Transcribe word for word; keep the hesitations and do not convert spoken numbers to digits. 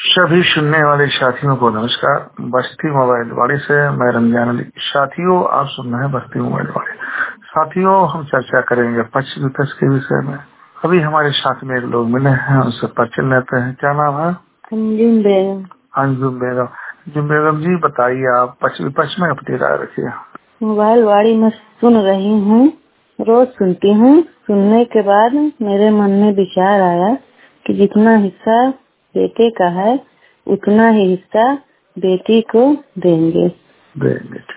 सभी सुनने वाले साथियों को नमस्कार। बस्ती मोबाइल वाले से मैं रमजान अली। साथियों, आप सुन रहे हैं बस्ती मोबाइल वाले। साथियों, हम चर्चा करेंगे पक्ष विपक्ष के विषय में। अभी हमारे साथ में एक लोग मिले हैं, उनसे परिचय लेते हैं। क्या नाम है? अंजुम बेगम। अंजुम बेगम। अंजुम बेगम जी, बताइए, आप पक्ष विपक्ष में अपनी राय रखिए। मोबाइल वाली मैं सुन रही हूँ, रोज सुनती हूँ। सुनने के बाद मेरे मन में विचार आया कि जितना हिस्सा बेटे का है उतना ही हिस्सा बेटी को देंगे देंगे